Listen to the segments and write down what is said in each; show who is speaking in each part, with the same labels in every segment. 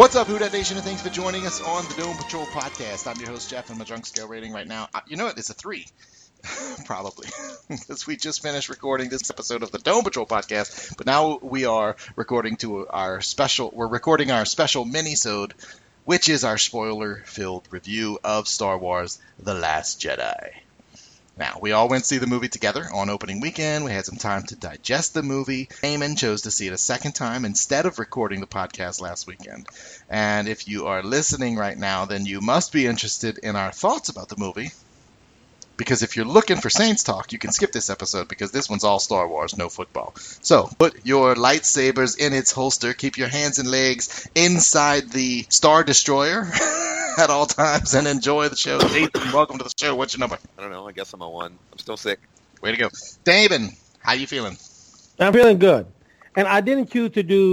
Speaker 1: What's up, Who Dat Nation, and thanks for joining us on the Dome Patrol podcast. I'm your host, Jeff, and my drunk scale rating right now, you know what, it's a 3. Probably, because we just finished recording this episode of the Dome Patrol podcast, but now we are recording our special mini-sode, which is our spoiler-filled review of Star Wars The Last Jedi. Now, we all went to see the movie together on opening weekend. We had some time to digest the movie. Eamon chose to see it a second time instead of recording the podcast last weekend. And if you are listening right now, then you must be interested in our thoughts about the movie. Because if you're looking for Saints talk, you can skip this episode because this one's all Star Wars, no football. So, put your lightsabers in its holster, keep your hands and legs inside the Star Destroyer at all times, and enjoy the show. Jason, welcome to the show. What's your number?
Speaker 2: I don't know. I guess I'm a 1. I'm still sick.
Speaker 1: Way to go. David, how you feeling?
Speaker 3: I'm feeling good. And I didn't choose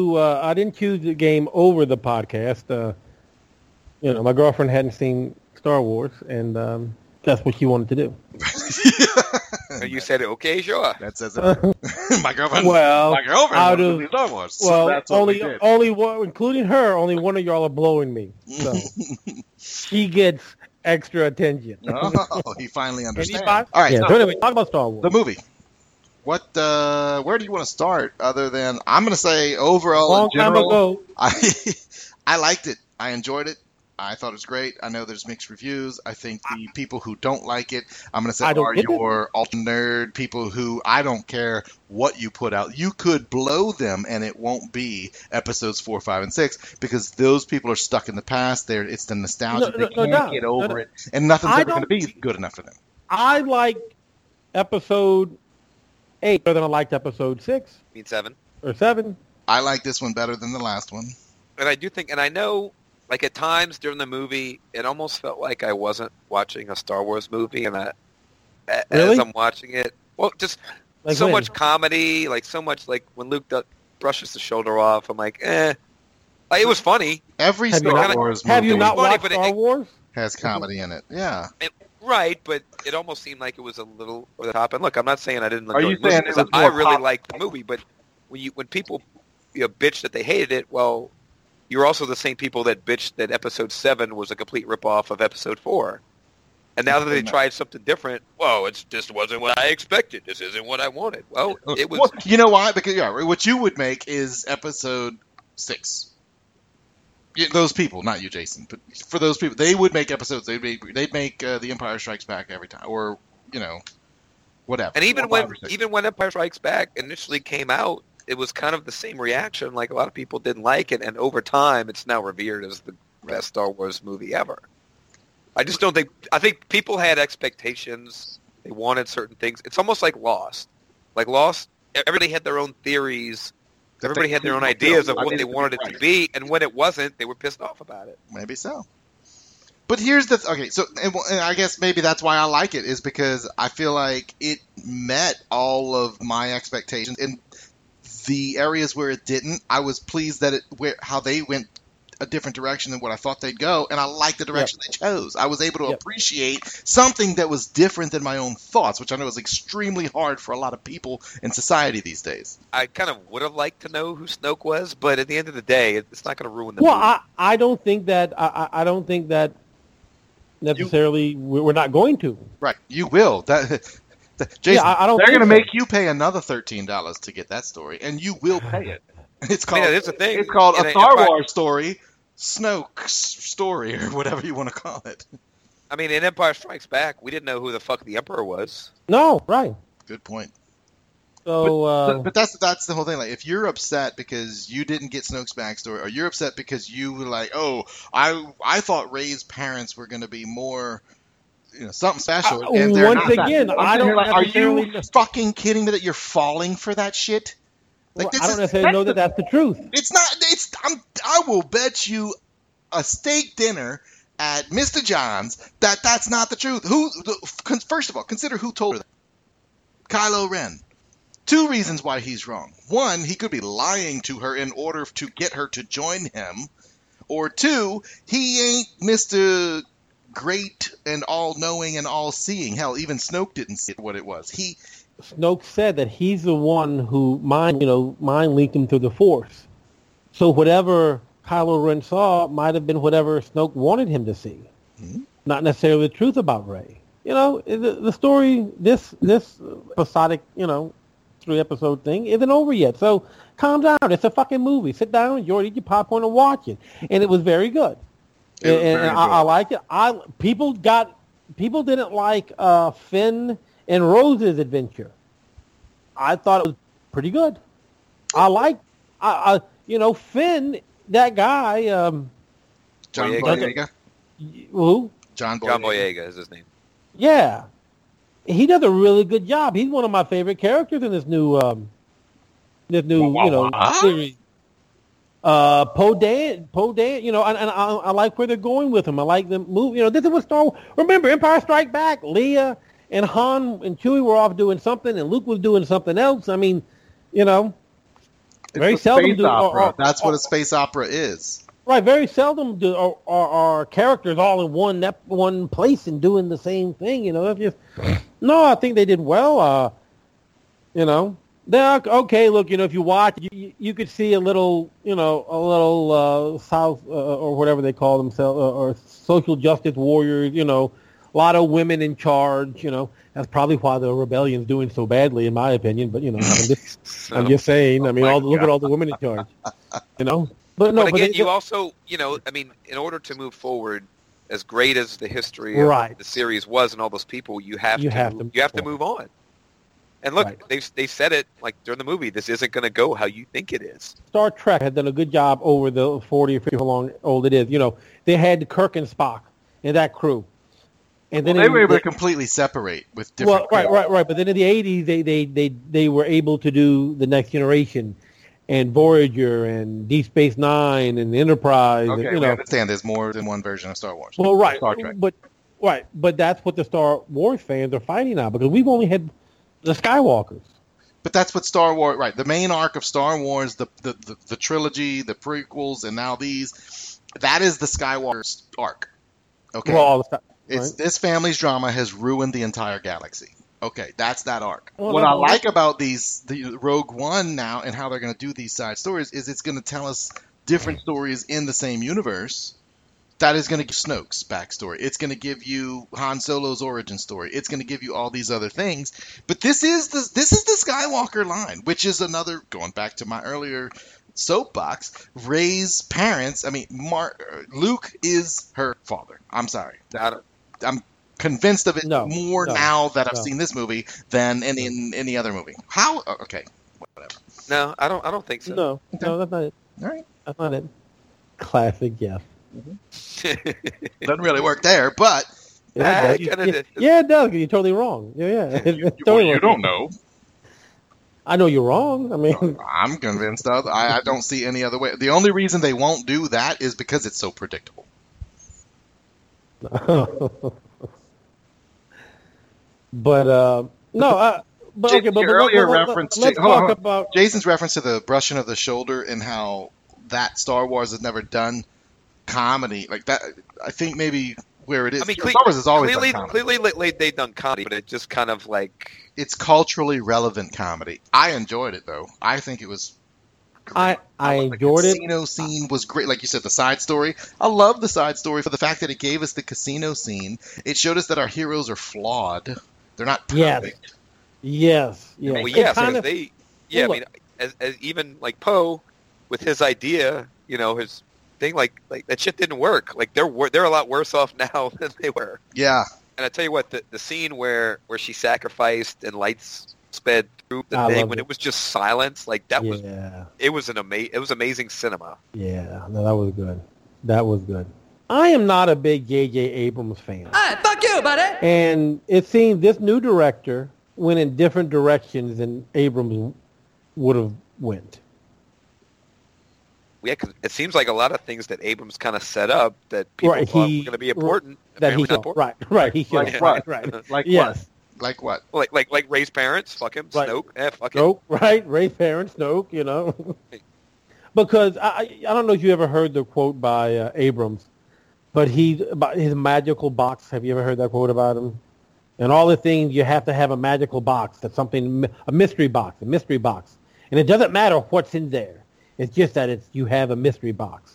Speaker 3: the game over the podcast. My girlfriend hadn't seen Star Wars, and that's what she wanted to do.
Speaker 2: You said, okay, sure.
Speaker 1: That says it. My girlfriend
Speaker 3: out
Speaker 1: of Star Wars. So that's
Speaker 3: only one, including her, only one of y'all are blowing me. So she gets extra attention.
Speaker 1: Oh, he finally understands.
Speaker 3: All right. Yeah, so anyway, talk about Star Wars.
Speaker 1: The movie. What? Where do you want to start? Other than I'm going to say overall, in general, I liked it. I enjoyed it. I thought it was great. I know there's mixed reviews. I think the people who don't like it, I'm going to say, are your ultra nerd people who I don't care what you put out. You could blow them and it won't be episodes 4, 5, and 6 because those people are stuck in the past. It's the nostalgia. They can't get over it. And nothing's ever going to be good enough for them.
Speaker 3: I like episode 8 better than I liked episode 6.
Speaker 2: You mean 7?
Speaker 3: Or 7.
Speaker 1: I like this one better than the last one.
Speaker 2: And I do think, and I know, like at times during the movie, it almost felt like I wasn't watching a Star Wars movie, and as I'm watching it, well, just like so much comedy, like so much like when Luke brushes the shoulder off, I'm like, eh. Like, it was funny.
Speaker 1: Every Star Wars movie
Speaker 3: have you not watched Star Wars?
Speaker 1: Has comedy in it, yeah.
Speaker 2: Right, but it almost seemed like it was a little over the top. And look, I'm not saying I didn't enjoy
Speaker 1: the movie because
Speaker 2: I really liked the movie, but when people bitch that they hated it, well, you're also the same people that bitched that Episode 7 was a complete ripoff of Episode 4. And now that they tried something different, whoa, it just wasn't what I expected. This isn't what I wanted. Well, it was.
Speaker 1: Well, you know why? Because what you would make is Episode 6. Those people, not you, Jason, but for those people, they would make episodes. They'd make The Empire Strikes Back every time, or whatever.
Speaker 2: And even when Empire Strikes Back initially came out, it was kind of the same reaction. Like, a lot of people didn't like it, and over time, it's now revered as the best Star Wars movie ever. I just don't think... I think people had expectations. They wanted certain things. It's almost like Lost. Like Lost, everybody had their own theories. Everybody had their own ideas of what they wanted it to be, and when it wasn't, they were pissed off about it.
Speaker 1: Maybe so. But here's the... so and I guess maybe that's why I like it, is because I feel like it met all of my expectations. And the areas where it didn't, I was pleased that how they went a different direction than what I thought they'd go, and I liked the direction they chose. I was able to appreciate something that was different than my own thoughts, which I know is extremely hard for a lot of people in society these days.
Speaker 2: I kind of would have liked to know who Snoke was, but at the end of the day, it's not going to ruin the movie.
Speaker 3: Well, I don't think that I don't think that necessarily we're not going to.
Speaker 1: Right, you will. Jason, they're going to make you pay another $13 to get that story, and you will pay it. It's called.
Speaker 2: It's a thing.
Speaker 1: It's called a Star Wars story, Snoke's story, or whatever you want to call it.
Speaker 2: I mean, in Empire Strikes Back, we didn't know who the fuck the Emperor was.
Speaker 3: No, right.
Speaker 1: Good point.
Speaker 3: So,
Speaker 1: but that's the whole thing. Like, if you're upset because you didn't get Snoke's backstory, or you're upset because you were like, oh, I thought Rey's parents were going to be more. Something special. And they're
Speaker 3: once again, I don't.
Speaker 1: Are you fucking kidding me that you're falling for that shit?
Speaker 3: Like, I don't necessarily know that that's the truth.
Speaker 1: It's not. I will bet you a steak dinner at Mr. John's that's not the truth. First of all, consider who told her that. Kylo Ren. 2 reasons why he's wrong. 1, he could be lying to her in order to get her to join him. Or 2, he ain't Mr. Great and all-knowing and all-seeing. Hell, even Snoke didn't see what it was.
Speaker 3: Snoke said that he's the one who mind linked him to the Force. So whatever Kylo Ren saw might have been whatever Snoke wanted him to see, not necessarily the truth about Rey. You know, the story, this episodic, 3-episode thing isn't over yet. So calm down. It's a fucking movie. Sit down, enjoy it, eat your popcorn, and watch it. And it was very good. I like it. People didn't like Finn and Rose's adventure. I thought it was pretty good. Finn, that guy.
Speaker 1: John Boyega.
Speaker 3: Who?
Speaker 1: John
Speaker 2: Boyega is his name.
Speaker 3: Yeah, he does a really good job. He's one of my favorite characters in this new series. Poe Dameron, and I like where they're going with him. I like the move. This is what Star Wars. Remember, Empire Strike Back. Leia and Han and Chewie were off doing something, and Luke was doing something else. I mean, very seldom do.
Speaker 1: That's what a space opera is.
Speaker 3: Right, very seldom are characters all in one place and doing the same thing. I think they did well. They're okay. Look, if you watch, you could see a little South or whatever they call themselves, or social justice warriors. A lot of women in charge. That's probably why the rebellion's doing so badly, in my opinion. But I'm just saying. I mean, look at all the women in charge. But again,
Speaker 2: you also, in order to move forward, as great as the history of the series was and all those people, you have to move on. And look, they said it like during the movie. This isn't going to go how you think it is.
Speaker 3: Star Trek had done a good job over the 40 or 50 how long old it is. They had Kirk and Spock and that crew, and then
Speaker 1: they were able to completely separate with different.
Speaker 3: Right. But then in the 80s, they were able to do the Next Generation. And Voyager and Deep Space Nine and the Enterprise.
Speaker 1: Okay, we understand there's more than one version of Star Wars.
Speaker 3: Well, right,
Speaker 1: Star Trek.
Speaker 3: But that's what the Star Wars fans are fighting now, because we've only had the Skywalkers.
Speaker 1: But that's what Star Wars, right? The main arc of Star Wars, the trilogy, the prequels, and now these, that is the Skywalker arc. Okay, this family's drama has ruined the entire galaxy. Okay, that's that arc. What I like about the Rogue One now and how they're going to do these side stories is it's going to tell us different stories in the same universe. That is going to give Snoke's backstory. It's going to give you Han Solo's origin story. It's going to give you all these other things. But this is the Skywalker line, which is another, going back to my earlier soapbox, Rey's parents. I mean, Luke is her father. I'm sorry. I'm convinced of it more now that I've seen this movie than in any other movie. How? Okay, whatever.
Speaker 2: No, I don't think so.
Speaker 3: No, that's not it.
Speaker 1: All right,
Speaker 3: that's not it. Classic, Jeff.
Speaker 1: Doesn't really work there, but
Speaker 3: it does. You're totally wrong. Yeah.
Speaker 1: You don't know.
Speaker 3: I know you're wrong. I mean,
Speaker 1: I'm convinced of. I don't see any other way. The only reason they won't do that is because it's so predictable.
Speaker 3: But let's talk about
Speaker 1: Jason's reference to the brushing of the shoulder and how that Star Wars has never done comedy like that. I think maybe where it is. I mean, Star Wars has always done comedy.
Speaker 2: Clearly, they've done comedy, but it just kind of like
Speaker 1: it's culturally relevant comedy. I enjoyed it though. I think it was.
Speaker 3: I enjoyed it.
Speaker 1: The casino scene was great. Like you said, the side story. I love the side story for the fact that it gave us the casino scene. It showed us that our heroes are flawed. They're not perfect.
Speaker 3: Yes.
Speaker 2: Well, yes, I mean, as even like Poe with his idea, his thing, like that shit didn't work. Like they're a lot worse off now than they were.
Speaker 1: Yeah.
Speaker 2: And I tell you what, the scene where she sacrificed and lights sped through the thing when it was just silence, like that was it was amazing cinema.
Speaker 3: Yeah, no, that was good. That was good. I am not a big J.J. Abrams fan.
Speaker 4: Fuck you, buddy.
Speaker 3: And it seems this new director went in different directions than Abrams would have went.
Speaker 2: Yeah, because it seems like a lot of things that Abrams kind of set up that people thought were going to be important.
Speaker 3: Right. He
Speaker 1: like
Speaker 3: what?
Speaker 1: Right. Like
Speaker 3: yes.
Speaker 1: what? Like what?
Speaker 2: Like Rey's parents. Fuck him.
Speaker 3: Right.
Speaker 2: Snoke. Fuck him.
Speaker 3: Snoke. Right. Rey's parents. Snoke. Because I don't know if you ever heard the quote by Abrams, but about his magical box. Have you ever heard that quote about him? And all the things you have to have a magical box. That's something, a mystery box. And it doesn't matter what's in there. It's just that you have a mystery box.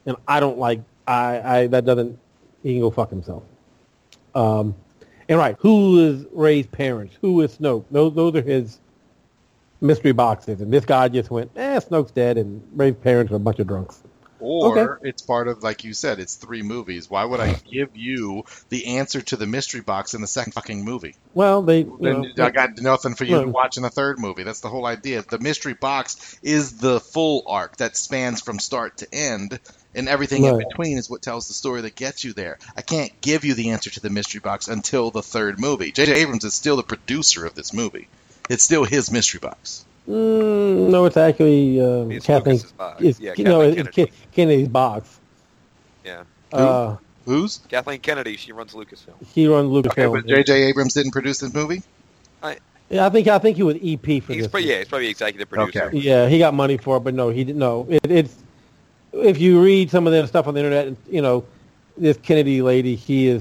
Speaker 3: and I don't like. I that doesn't. He can go fuck himself. And right, who is Rey's parents? Who is Snoke? Those are his mystery boxes, and this guy just went, Snoke's dead, and Rey's parents are a bunch of drunks.
Speaker 1: Or it's part of, like you said, it's 3 movies. Why would I give you the answer to the mystery box in the second fucking movie?
Speaker 3: Well,
Speaker 1: I got nothing for you to watch in the third movie. That's the whole idea. The mystery box is the full arc that spans from start to end, and everything in between is what tells the story that gets you there. I can't give you the answer to the mystery box until the third movie. J.J. Abrams is still the producer of this movie. It's still his mystery box.
Speaker 3: No, it's actually Kathleen. It's Kennedy's box.
Speaker 2: Yeah.
Speaker 1: Who's?
Speaker 2: Kathleen Kennedy. She runs Lucasfilm.
Speaker 3: He runs Lucasfilm.
Speaker 1: But J.J. Abrams didn't produce this movie?
Speaker 3: I think he was EP for this.
Speaker 2: He's probably executive producer.
Speaker 3: Okay. Yeah, he got money for it, but no, he didn't. No, it's if you read some of the stuff on the internet, this Kennedy lady,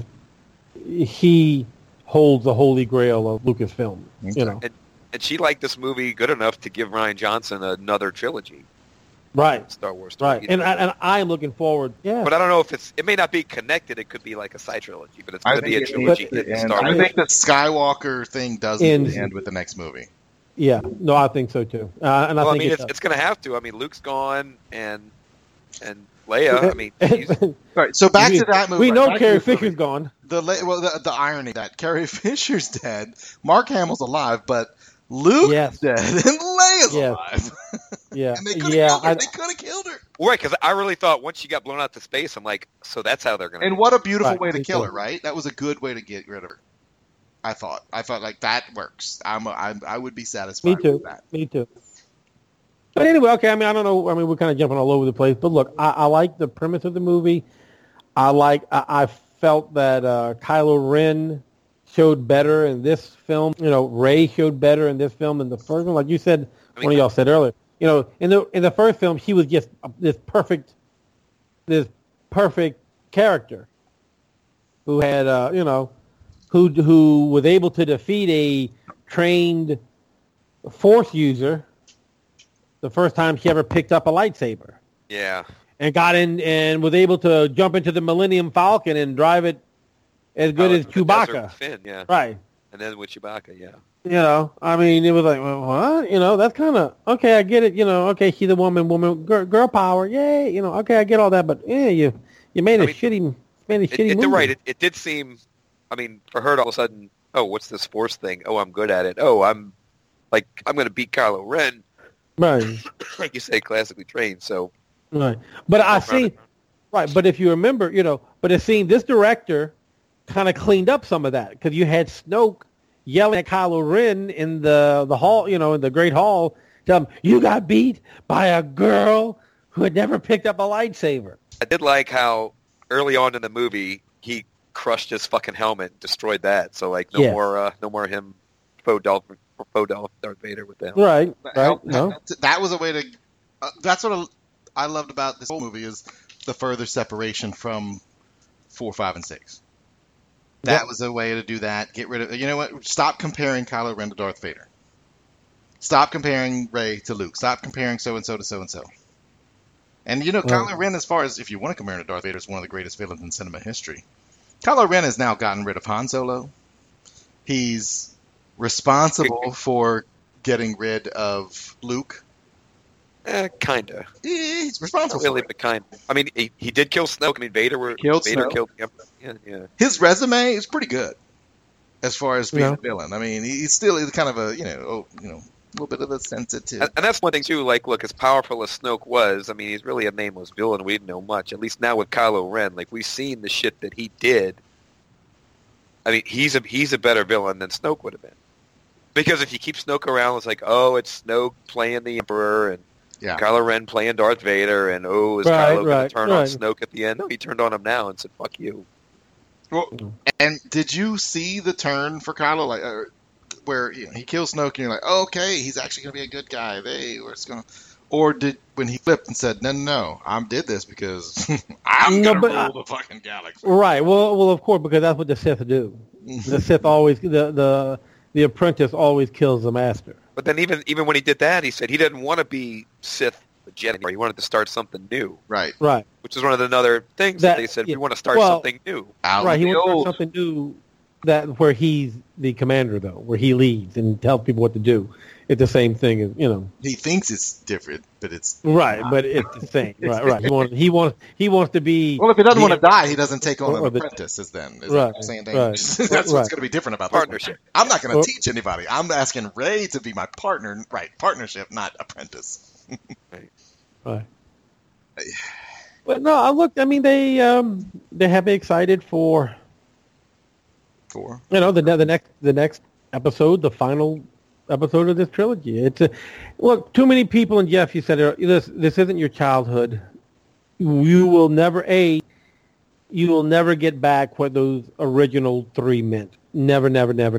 Speaker 3: he holds the holy grail of Lucasfilm.
Speaker 2: Okay. And she liked this movie good enough to give Rian Johnson another trilogy.
Speaker 3: Right.
Speaker 2: Star Wars.
Speaker 3: Right. And I'm looking forward. Yeah.
Speaker 2: But I don't know if it may not be connected. It could be like a side trilogy, but it's going to be a trilogy.
Speaker 1: I think the Skywalker thing does end with the next movie.
Speaker 3: Yeah. No, I think so too. And I think
Speaker 2: it's going to have to. I mean, Luke's gone and Leia. I mean,
Speaker 1: right. So back to that movie.
Speaker 3: We know Carrie Fisher's gone.
Speaker 1: The irony that Carrie Fisher's dead, Mark Hamill's alive, but Luke's dead and Leia's alive.
Speaker 3: Yeah.
Speaker 1: And they could have killed her.
Speaker 2: Right, because I really thought once she got blown out to space, I'm like, so that's how they're going to.
Speaker 1: And what a beautiful way to kill her, right? That was a good way to get rid of her. I thought like that works. I would be satisfied with that.
Speaker 3: Me too. But anyway, okay. I mean, I don't know. I mean, we're kind of jumping all over the place. But look, I like the premise of the movie. I felt that Kylo Ren showed better in this film. Rey showed better in this film than the first one. Like you said, one of y'all said earlier. In the first film, he was just this perfect character who had who was able to defeat a trained Force user the first time she ever picked up a lightsaber.
Speaker 2: Yeah.
Speaker 3: And got in and was able to jump into the Millennium Falcon and drive it as good as Chewbacca.
Speaker 2: Finn, yeah.
Speaker 3: Right.
Speaker 2: And then with Chewbacca, yeah.
Speaker 3: I mean, it was like, well, what? That's kind of, okay, I get it. Okay, she's a woman, girl power, yay. Okay, I get all that, but yeah, you made a shitty movie.
Speaker 2: You're right. It did seem, I mean, for her to all of a sudden, oh, what's this Force thing? Oh, I'm good at it. Oh, I'm going to beat Kylo Ren.
Speaker 3: Right.
Speaker 2: Like you say, classically trained, so.
Speaker 3: Right. But but if you remember, but it seemed this director kind of cleaned up some of that because you had Snoke yelling at Kylo Ren in the hall, in the Great Hall, tell him, you got beat by a girl who had never picked up a lightsaber.
Speaker 2: I did like how early on in the movie he crushed his fucking helmet, destroyed that. So no more him faux Darth Vader with them.
Speaker 3: Right. No.
Speaker 1: That was a way to. That's what I loved about this whole movie is the further separation from 4, 5, and 6. That was a way to do that. Get rid of. You know what? Stop comparing Kylo Ren to Darth Vader. Stop comparing Rey to Luke. Stop comparing so and so to so and so. And Kylo Ren, as far as if you want to compare him to Darth Vader, is one of the greatest villains in cinema history. Kylo Ren has now gotten rid of Han Solo. He's responsible for getting rid of Luke.
Speaker 2: Kinda.
Speaker 1: He's responsible.
Speaker 2: Not really, but kind. I mean, he did kill Snoke. I mean, Vader killed him. Yeah.
Speaker 1: His resume is pretty good as far as being a villain. I mean, he's still kind of a a little bit of a sensitive.
Speaker 2: And that's one thing too. Like, look, as powerful as Snoke was, I mean, he's really a nameless villain. We didn't know much. At least now with Kylo Ren, like we've seen the shit that he did. I mean, he's a better villain than Snoke would have been. Because if you keep Snoke around, it's like, oh, it's Snoke playing the Emperor and Kylo Ren playing Darth Vader, and is Kylo going to turn on Snoke at the end? No, he turned on him now and said, fuck you.
Speaker 1: Well, and did you see the turn for Kylo, where he kills Snoke and you're like, oh, okay, he's actually going to be a good guy. Or did when he flipped and said, no, I did this because I'm going to rule the fucking galaxy.
Speaker 3: Right. Well, of course, because that's what the Sith do. The Sith always, the apprentice always kills the master.
Speaker 2: But then even when he did that, he said he didn't want to be Sith the Jedi anymore. He wanted to start something new,
Speaker 1: Right.
Speaker 3: Right.
Speaker 2: which is one of the other things that they said, we want to start something new.
Speaker 1: Out
Speaker 3: Right.
Speaker 1: with
Speaker 3: He
Speaker 1: the
Speaker 3: wants to
Speaker 1: old.
Speaker 3: start something new that where he's the commander, though, where he leads and tells people what to do. It's the same thing as, you know.
Speaker 1: He thinks it's different, but it's
Speaker 3: Right, but it's the same. Right. He wants to be.
Speaker 1: well. If he doesn't want to
Speaker 3: the-
Speaker 1: die, he doesn't take on
Speaker 3: or
Speaker 1: an
Speaker 3: the-
Speaker 1: apprentice. Is then is
Speaker 3: Right,
Speaker 1: that what you're saying? Dan?
Speaker 3: right,
Speaker 1: That's
Speaker 3: right.
Speaker 1: what's going to be different about this one.
Speaker 2: Partnership.
Speaker 1: I'm not going
Speaker 3: Or-
Speaker 1: to teach anybody. I'm asking Ray to be my partner. Right, partnership, not apprentice.
Speaker 3: Right. But no, I look. I mean, they have me excited for the next episode, the final episode of this trilogy. It's look, too many people, and Jeff, you said this isn't your childhood. You will never get back what those original three meant. Never.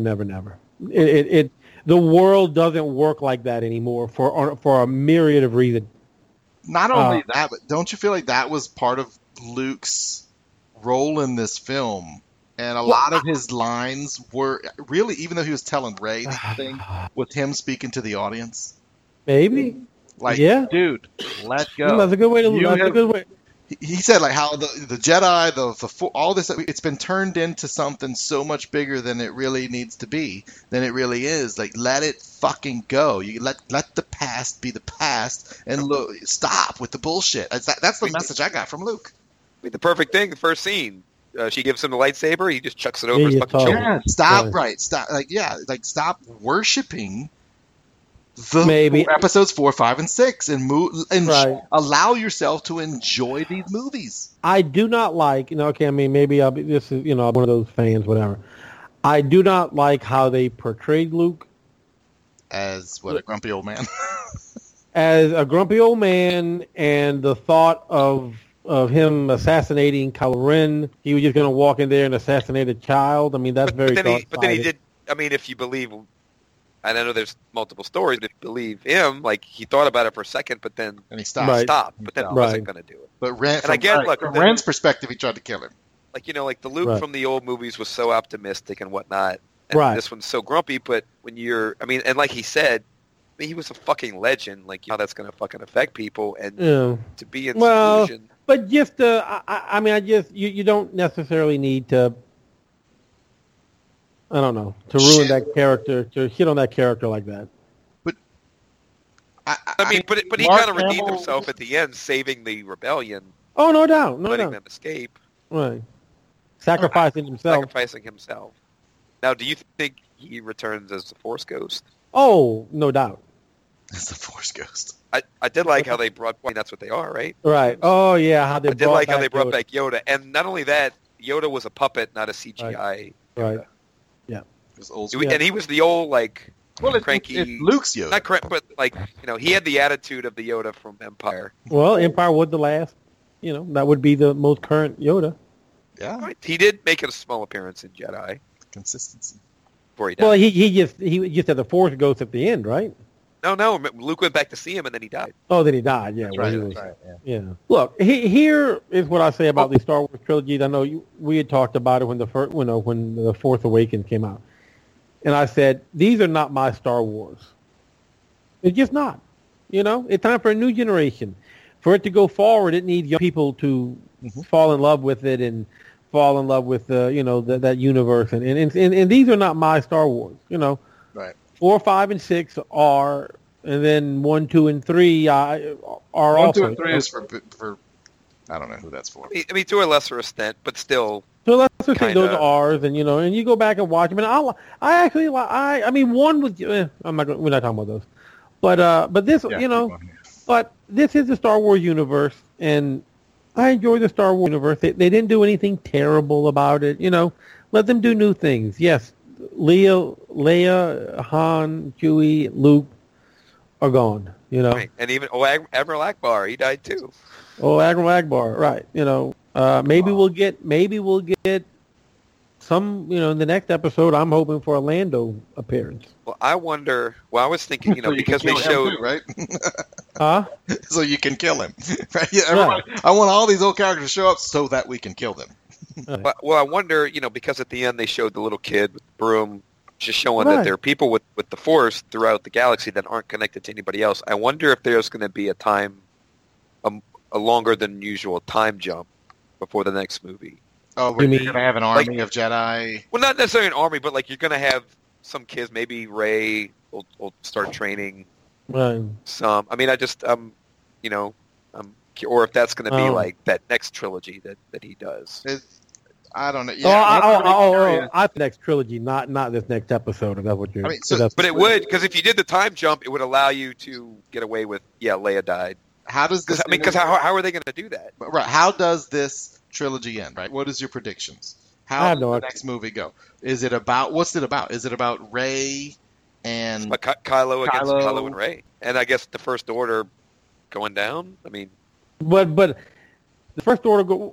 Speaker 3: It the world doesn't work like that anymore for a myriad of reasons.
Speaker 1: Not only that, but don't you feel like that was part of Luke's role in this film? And a lot of his lines were really, even though he was telling Ray the thing, with him speaking to the audience.
Speaker 3: Maybe.
Speaker 1: Like,
Speaker 3: Yeah.
Speaker 1: dude, let go.
Speaker 3: That's a good way to.
Speaker 1: You
Speaker 3: That's a
Speaker 1: have-
Speaker 3: good way.
Speaker 1: He said like how the Jedi, all this, it's been turned into something so much bigger than it really needs to be, than it really is. Like, let it fucking go. You let the past be the past, and look, stop with the bullshit. That's the message I got from Luke.
Speaker 2: I mean, the perfect thing, the first scene, she gives him the lightsaber, he just chucks it over
Speaker 3: Yeah,
Speaker 2: his
Speaker 3: you
Speaker 2: fucking
Speaker 3: totally-
Speaker 2: shoulder.
Speaker 1: Yeah, stop.
Speaker 3: Right.
Speaker 1: Stop. Stop worshiping the
Speaker 3: Maybe.
Speaker 1: episodes 4, 5, and 6, and
Speaker 3: Right.
Speaker 1: allow yourself to enjoy these movies.
Speaker 3: I do not like. Okay, I mean, maybe this is I'm one of those fans, whatever. I do not like how they portrayed Luke
Speaker 1: As a grumpy old man.
Speaker 3: as a grumpy old man, and the thought of him assassinating Kylo Ren. He was just going to walk in there and assassinate a child. I mean, that's very.
Speaker 2: But then he
Speaker 3: short-sighted.
Speaker 2: did. I mean, if you believe, and I know there's multiple stories, but if you believe him, like he thought about it for a second, but then
Speaker 1: And he stopped.
Speaker 3: Right.
Speaker 2: stopped, but then
Speaker 1: Right.
Speaker 2: wasn't going to do it.
Speaker 1: But Ren,
Speaker 2: And again, look,
Speaker 1: from
Speaker 2: the-
Speaker 1: Ren's perspective, he tried to kill him.
Speaker 2: Like like the Luke
Speaker 3: Right.
Speaker 2: from the old movies was so optimistic and whatnot, and
Speaker 3: Right.
Speaker 2: this one's so grumpy. But when and like he said, I mean, he was a fucking legend. Like how that's going to fucking affect people, and
Speaker 3: Yeah.
Speaker 2: to be in
Speaker 3: Well,
Speaker 2: seclusion.
Speaker 3: But just, you don't necessarily need to, I don't know, to ruin
Speaker 1: Shit.
Speaker 3: that character, to hit on that character like that.
Speaker 2: I mean, but he
Speaker 1: Mark
Speaker 2: kind of redeemed
Speaker 1: Hamill-
Speaker 2: himself at the end, saving the rebellion,
Speaker 3: Oh, no doubt, no
Speaker 2: letting
Speaker 3: doubt.
Speaker 2: them escape,
Speaker 3: Right. Sacrificing himself.
Speaker 2: sacrificing himself. Now, do you think he returns as the Force Ghost?
Speaker 3: Oh, no doubt.
Speaker 1: It's the Force Ghost.
Speaker 2: I did like how they brought. I mean, that's what they are, right?
Speaker 3: Right. Oh, yeah, how they
Speaker 2: I did like how they brought
Speaker 3: Yoda.
Speaker 2: back Yoda, and not only that, Yoda was a puppet, not a CGI.
Speaker 3: Right.
Speaker 1: It was old
Speaker 3: Yeah.
Speaker 2: And he was the old
Speaker 1: Well,
Speaker 2: cranky.
Speaker 1: it's Luke's Yoda.
Speaker 2: Not cranky, but he had the attitude of the Yoda from Empire.
Speaker 3: Well, Empire was the last, that would be the most current Yoda.
Speaker 1: Yeah,
Speaker 2: Right. He did make a small appearance in Jedi
Speaker 1: consistency.
Speaker 2: before he died.
Speaker 3: Well, he just had the Force Ghost at the end, right?
Speaker 2: No, Luke went back to see him, and then he died.
Speaker 3: Oh, then he died. Yeah,
Speaker 1: That's
Speaker 3: well,
Speaker 1: right.
Speaker 3: he was-
Speaker 1: That's right.
Speaker 3: Yeah. Look, here is what I say about these Star Wars trilogies. I know we had talked about it when when the Force Awakens came out, and I said these are not my Star Wars. It's just not. It's time for a new generation. For it to go forward, it needs young people to fall in love with it and fall in love with that universe. And these are not my Star Wars.
Speaker 1: Right.
Speaker 3: 4, 5, and 6 are, and then 1, 2, and 3 are
Speaker 1: 1,
Speaker 3: also.
Speaker 1: 2, and 3 is for I don't know who that's for.
Speaker 2: I mean, to a lesser extent, but still.
Speaker 3: So let's just say
Speaker 2: Kinda.
Speaker 3: those are ours, and and you go back and watch them. And I mean, one was. We're not talking about those, but this,
Speaker 1: Yeah, keep going, yeah.
Speaker 3: but this is the Star Wars universe, and I enjoy the Star Wars universe. They didn't do anything terrible about it. Let them do new things. Yes, Leia, Han, Chewie, Luke are gone.
Speaker 2: Right. And even Admiral Akbar, he died too.
Speaker 3: Oh, Admiral Akbar, right? Maybe we'll get some. In the next episode, I'm hoping for a Lando appearance.
Speaker 2: Well, I wonder. Well, I was thinking,
Speaker 1: So you
Speaker 2: because
Speaker 1: can
Speaker 2: they
Speaker 1: kill him
Speaker 2: showed.
Speaker 1: too, right?
Speaker 3: Huh?
Speaker 1: So you can kill him. Right? Yeah, everybody, I want all these old characters to show up so that we can kill them.
Speaker 2: Well, I wonder, because at the end they showed the little kid with the broom, just showing
Speaker 3: Right.
Speaker 2: that there are people with the Force throughout the galaxy that aren't connected to anybody else. I wonder if there's going to be a time a longer than usual time jump before the next movie.
Speaker 1: Oh, we're going to have an army of Jedi?
Speaker 2: Well, not necessarily an army, but like you're going to have some kids. Maybe Rey will start training some. I mean, or if that's going to be like that next trilogy that he does.
Speaker 1: I don't know. Yeah,
Speaker 3: I next trilogy, not this next episode. If that's what you're.
Speaker 1: I mean,
Speaker 2: but it would, because if you did the time jump, it would allow you to get away with Leia died.
Speaker 1: How does this?
Speaker 2: Because how are they going to do that?
Speaker 1: Right. How does this trilogy end? Right. What is your predictions? How does the next movie go? Is it about what's it about? Is it about Rey and
Speaker 2: Kylo against Kylo and Rey? And I guess the First Order going down. I mean,
Speaker 3: but the First Order go.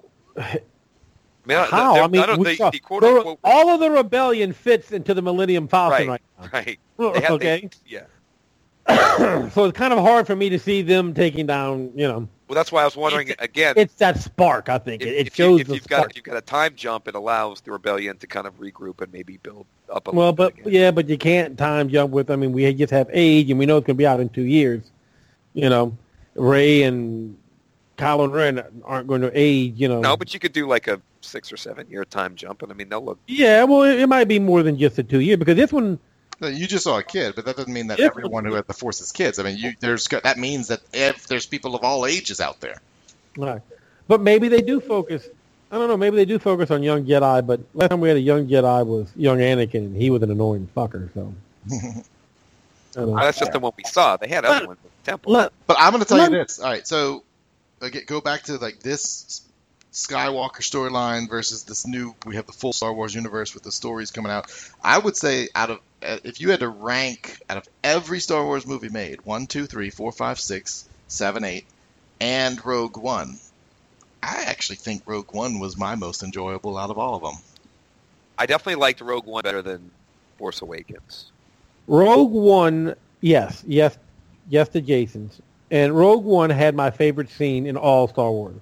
Speaker 3: How? I mean, all of the rebellion fits into the Millennium Falcon right now.
Speaker 2: Right.
Speaker 3: Okay.
Speaker 2: Yeah.
Speaker 3: So it's kind of hard for me to see them taking down,
Speaker 2: Well, that's why I was wondering again.
Speaker 3: It's that spark, I think. It shows the spark.
Speaker 2: If you've got a time jump, it allows the rebellion to kind of regroup and maybe build up a
Speaker 3: little
Speaker 2: bit
Speaker 3: again.
Speaker 2: Yeah,
Speaker 3: but you can't time jump with. I mean, we just have age, and we know it's going to be out in 2 years. Rey and Kylo and Ren aren't going to age.
Speaker 2: No, but you could do like a 6 or 7 year time jump, and I mean they'll look.
Speaker 3: Yeah, well, it might be more than just a 2 year because this one.
Speaker 1: You just saw a kid, but that doesn't mean that everyone who had the Force is kids. I mean, that means that if there's people of all ages out there.
Speaker 3: Right. But maybe they do focus. I don't know. Maybe they do focus on young Jedi. But last time we had a young Jedi was young Anakin, and he was an annoying fucker. So.
Speaker 2: That's just the one we saw. They had other ones with the Temple.
Speaker 1: But I'm going to tell you this. All right. So go back to like this Skywalker storyline versus this new. We have the full Star Wars universe with the stories coming out. I would say if you had to rank out of every Star Wars movie made, 1, 2, 3, 4, 5, 6, 7, 8, and Rogue One, I actually think Rogue One was my most enjoyable out of all of them.
Speaker 2: I definitely liked Rogue One better than Force Awakens.
Speaker 3: Rogue One, yes to Jason's. And Rogue One had my favorite scene in all Star Wars.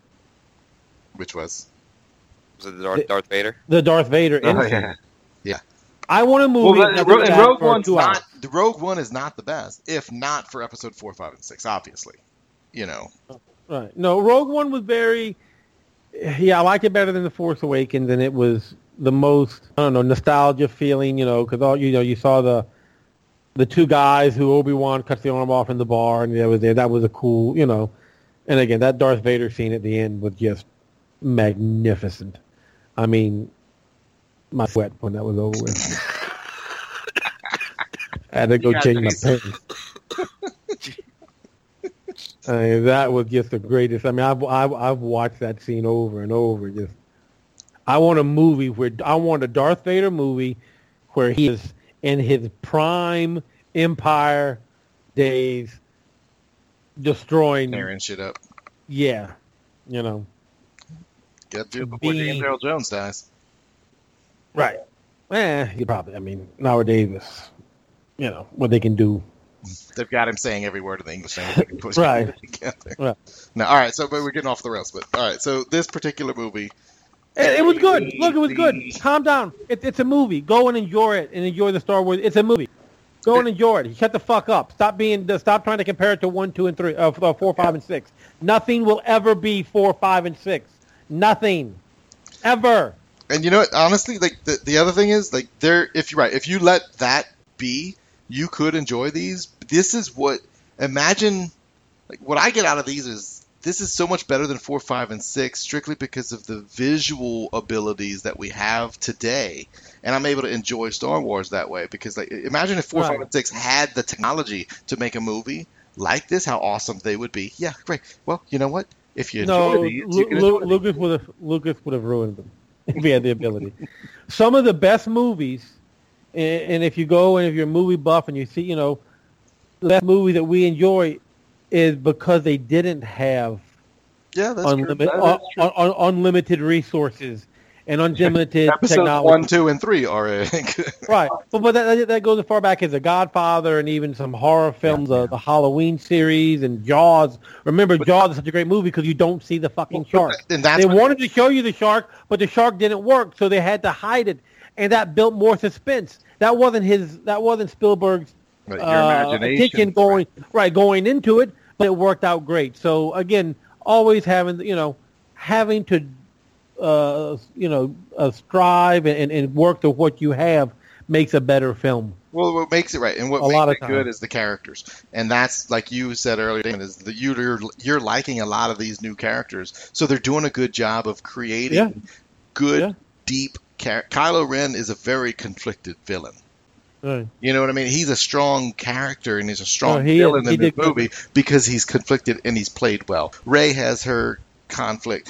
Speaker 1: Which was?
Speaker 2: Was it Darth Vader?
Speaker 3: The Darth Vader.
Speaker 1: Yeah.
Speaker 3: I want a movie.
Speaker 1: Rogue One's not. The Rogue One is not the best, if not for Episode 4, 5, and 6. Obviously,
Speaker 3: Right. No, Rogue One was very. Yeah, I liked it better than The Force Awakens, and it was the most nostalgia feeling. Because you saw the two guys who Obi-Wan cuts the arm off in the bar, and that was a cool. And again, that Darth Vader scene at the end was just magnificent. I mean, my sweat when that was over with. I had to go change my pants. That was just the greatest. I mean, I've watched that scene over and over. I want a Darth Vader movie where he is in his prime Empire days, destroying,
Speaker 1: tearing shit up.
Speaker 3: Yeah,
Speaker 1: Get to before James Earl Jones dies.
Speaker 3: Right. You probably. I mean, nowadays, what they can do.
Speaker 1: They've got him saying every word of the English language.
Speaker 3: Right.
Speaker 1: Right. Now, all right. So, but we're getting off the rails. But all right. So, this particular movie.
Speaker 3: It was good. Look, it was good. Calm down. It's a movie. Go and enjoy it, and enjoy the Star Wars. It's a movie. Go and enjoy it. Shut the fuck up. Stop trying to compare it to 1, 2, and 3, 4, 5, and 6. Nothing will ever be 4, 5, and 6. Nothing, ever.
Speaker 1: And you know what? Honestly, like the other thing is, like, if you let that be, you could enjoy these. This is what imagine. Like, what I get out of these is this is so much better than 4, 5, and 6, strictly because of the visual abilities that we have today. And I'm able to enjoy Star Wars that way because, like, imagine if 4, 5, and 6 had the technology to make a movie like this, how awesome they would be. Yeah, great. Well, you know what? If you enjoy these, you can enjoy these.
Speaker 3: Lucas would have ruined them if he had the ability. Some of the best movies, and if you go and if you're a movie buff and you see, the best movie that we enjoy is because they didn't have unlimited resources and unlimited
Speaker 1: Episodes
Speaker 3: technology.
Speaker 1: 1, 2, and 3 are
Speaker 3: right, but that goes as far back as The Godfather and even some horror films, the Halloween series and Jaws. Remember, Jaws is such a great movie because you don't see the fucking shark. They wanted to show you the shark, but the shark didn't work, so they had to hide it, and that built more suspense. That wasn't Spielberg's attention going into it, but it worked out great. So again, always having to strive and work to what you have makes a better film.
Speaker 1: Well, what makes it right and what makes it good is the characters, and that's like you said earlier, Damon, is that you're liking a lot of these new characters, so they're doing a good job of creating good, deep characters. Kylo Ren is a very conflicted villain.
Speaker 3: Right.
Speaker 1: You know what I mean? He's a strong character and he's a strong villain in this movie because he's conflicted and he's played well. Rey has her conflict.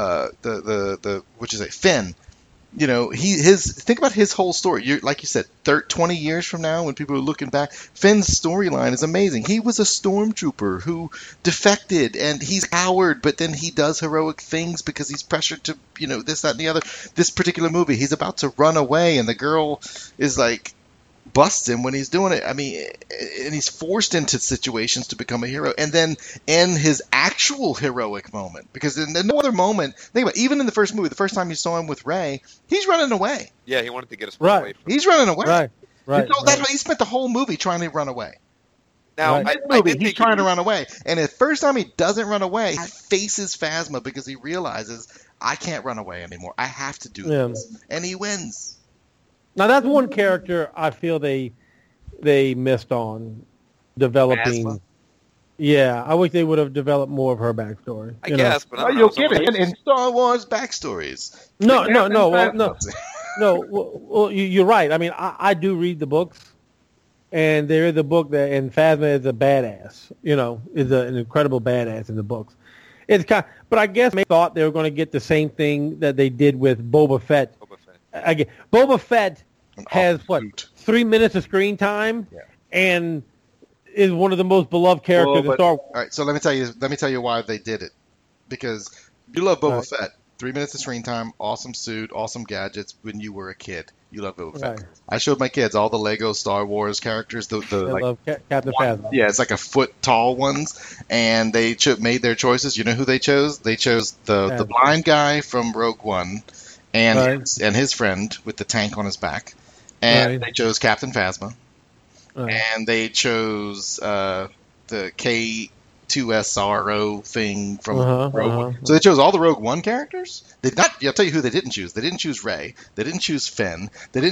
Speaker 1: Finn. You know, think about his whole story. Like you said, 20 years from now, when people are looking back, Finn's storyline is amazing. He was a stormtrooper who defected, and he's coward, but then he does heroic things because he's pressured to, this, that, and the other. This particular movie, he's about to run away, and the girl is like, busts him when he's doing it. I mean, and he's forced into situations to become a hero, and then in his actual heroic moment, because in no other moment, think about it, even in the first movie, the first time you saw him with Rey, he's running away.
Speaker 2: Yeah, he wanted to get us
Speaker 3: away
Speaker 2: from
Speaker 1: He's running away.
Speaker 3: Right.
Speaker 1: That's why he spent the whole movie trying to run away.
Speaker 2: Now,
Speaker 1: he's trying to run away, and the first time he doesn't run away, he faces Phasma because he realizes, I can't run away anymore. I have to do this, and he wins.
Speaker 3: Now that's one character I feel they missed on developing. Phasma. Yeah, I wish they would have developed more of her backstory.
Speaker 2: I guess, but
Speaker 1: you'll get it in Star Wars backstories.
Speaker 3: No. Well, you're right. I mean, I do read the books, and there is a book and Phasma is a badass. Is an incredible badass in the books. But I guess they thought they were going to get the same thing that they did with Boba Fett. Boba Fett has 3 minutes of screen time, and is one of the most beloved characters in Star Wars.
Speaker 1: All right, so let me tell you why they did it. Because you love Boba Fett. 3 minutes of screen time, awesome suit, awesome gadgets. When you were a kid, you loved Boba Fett. I showed my kids all the Lego Star Wars characters. I
Speaker 3: love Captain Phasma.
Speaker 1: Yeah, it's like a foot tall ones, and they made their choices. You know who they chose? They chose the blind guy from Rogue One. And his friend with the tank on his back. And they chose Captain Phasma. And they chose the K2SRO thing from Rogue One. So they chose all the Rogue One characters? I'll tell you who they didn't choose. They didn't choose Rey. They didn't choose Finn. They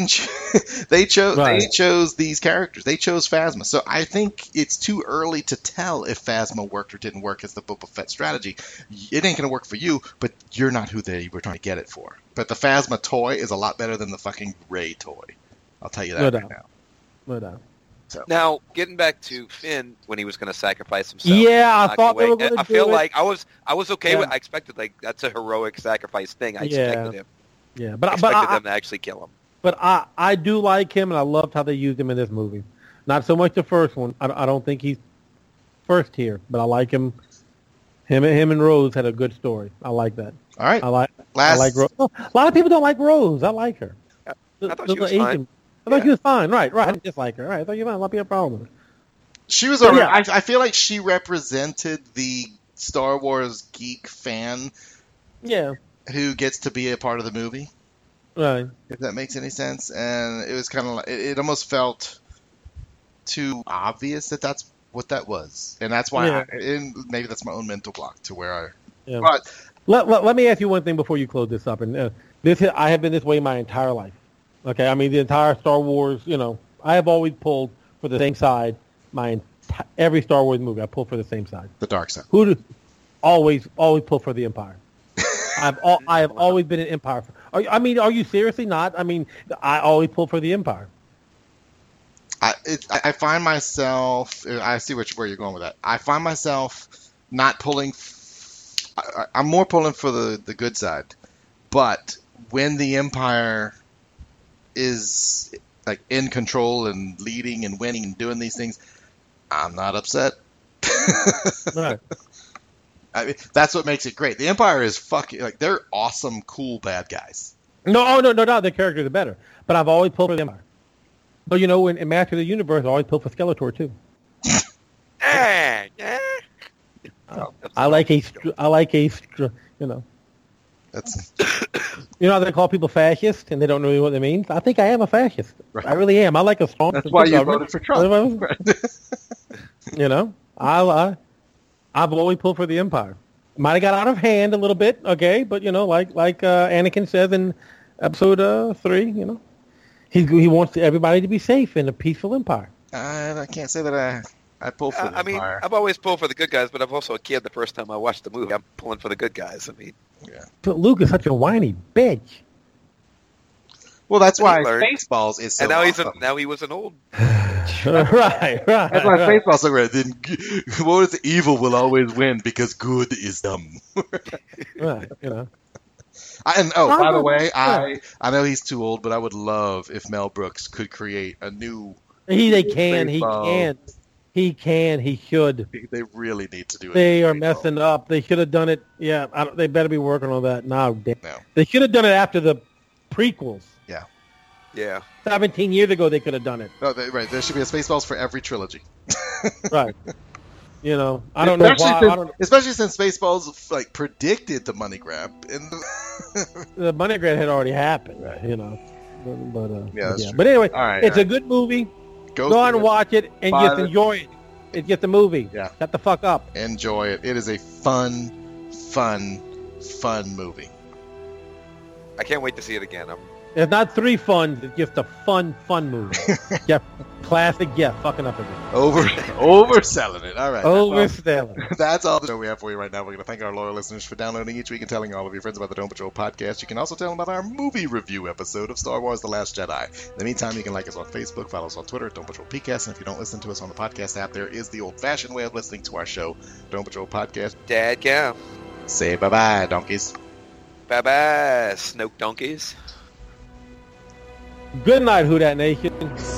Speaker 1: chose these characters. They chose Phasma. So I think it's too early to tell if Phasma worked or didn't work as the Boba Fett strategy. It ain't going to work for you, but you're not who they were trying to get it for. But the Phasma toy is a lot better than the fucking Rey toy. I'll tell you that right now.
Speaker 3: No doubt.
Speaker 1: So.
Speaker 2: Now, getting back to Finn when he was going to sacrifice himself.
Speaker 3: Yeah, I thought they were going to do it.
Speaker 2: I feel like I was okay with. I expected that's a heroic sacrifice thing. I expected him.
Speaker 3: Yeah, but
Speaker 2: I expected them to actually kill him.
Speaker 3: But I do like him, and I loved how they used him in this movie. Not so much the first one. I don't think he's first here, but I like him. Him and Rose had a good story. I like that.
Speaker 1: All right.
Speaker 3: I like Rose. A lot of people don't like Rose. I like her.
Speaker 2: I thought she was fine.
Speaker 3: I thought she was fine. Right. I didn't dislike her. Right. I thought you might not be a problem with her.
Speaker 1: She was all right. I feel like she represented the Star Wars geek fan who gets to be a part of the movie.
Speaker 3: Right.
Speaker 1: If that makes any sense. And it was kind of like, it almost felt too obvious that that's what that was. And that's why, maybe that's my own mental block to where but
Speaker 3: let me ask you one thing before you close this up. And I have been this way my entire life. Okay, I mean the entire Star Wars. I have always pulled for the same side. Every Star Wars movie, I pull for the same side.
Speaker 1: The dark side.
Speaker 3: Always pull for the Empire. I have always been an Empire. Are you seriously not? I mean, I always pull for the Empire.
Speaker 1: I find myself. I see where you're going with that. I find myself not pulling. I'm more pulling for the good side, but when the Empire is like in control and leading and winning and doing these things, I'm not upset.
Speaker 3: Right.
Speaker 1: I mean, that's what makes it great. The Empire is they're awesome, cool bad guys.
Speaker 3: No, their characters are better. But I've always pulled for the Empire. But in Master of the Universe, I always pulled for Skeletor too. I like a.
Speaker 1: That's.
Speaker 3: They call people fascist, and they don't know what it means. I think I am a fascist. Right. I really am. I like a strong.
Speaker 1: That's why you voted for Trump.
Speaker 3: I've always pulled for the Empire. Might have got out of hand a little bit, okay, but like Anakin says in episode 3, he wants everybody to be safe in a peaceful empire.
Speaker 1: I can't say that I pull for the Empire.
Speaker 2: I've always pulled for the good guys, but I'm also a kid. The first time I watched the movie, I'm pulling for the good guys.
Speaker 1: Yeah.
Speaker 3: But Luke is such a whiny bitch.
Speaker 1: Well, that's why
Speaker 2: learned.
Speaker 1: Spaceballs is so
Speaker 2: and now
Speaker 1: awesome.
Speaker 2: now he was an old.
Speaker 3: right.
Speaker 1: That's why Spaceballs is so great. Then, what is the evil will always win because good is dumb.
Speaker 3: Right,
Speaker 1: And by the way, I know he's too old, but I would love if Mel Brooks could create a new. He
Speaker 3: should.
Speaker 1: They really need to do it.
Speaker 3: They are messing up. They should have done it. Yeah, they better be working on that now.
Speaker 1: No.
Speaker 3: They should have done it after the prequels.
Speaker 2: Yeah.
Speaker 3: 17 years ago, they could have done it.
Speaker 1: Oh, right. There should be a Spaceballs for every trilogy.
Speaker 3: Right. I don't know why.
Speaker 1: Especially since Spaceballs predicted the money grab.
Speaker 3: The money grab had already happened.
Speaker 1: Right.
Speaker 3: But But anyway, it's a good movie. Go on and watch it and just enjoy it. It's just a movie.
Speaker 1: Yeah.
Speaker 3: Shut the fuck up.
Speaker 1: Enjoy it. It is a fun movie.
Speaker 2: I can't wait to see it again.
Speaker 3: It's not 3 funs. It's just a fun movie. Jeff, classic Jeff, fucking up again.
Speaker 1: Overselling it. All right.
Speaker 3: Overselling.
Speaker 1: That's all the show we have for you right now. We're going to thank our loyal listeners for downloading each week and telling all of your friends about the Dome Patrol podcast. You can also tell them about our movie review episode of Star Wars The Last Jedi. In the meantime, you can like us on Facebook, follow us on Twitter at Dome Patrol PCast, and if you don't listen to us on the podcast app, there is the old-fashioned way of listening to our show, Dome Patrol Podcast.
Speaker 2: Dadgum.
Speaker 1: Say bye-bye, donkeys.
Speaker 2: Bye-bye, Snoke donkeys.
Speaker 3: Good night, Who Dat Nation.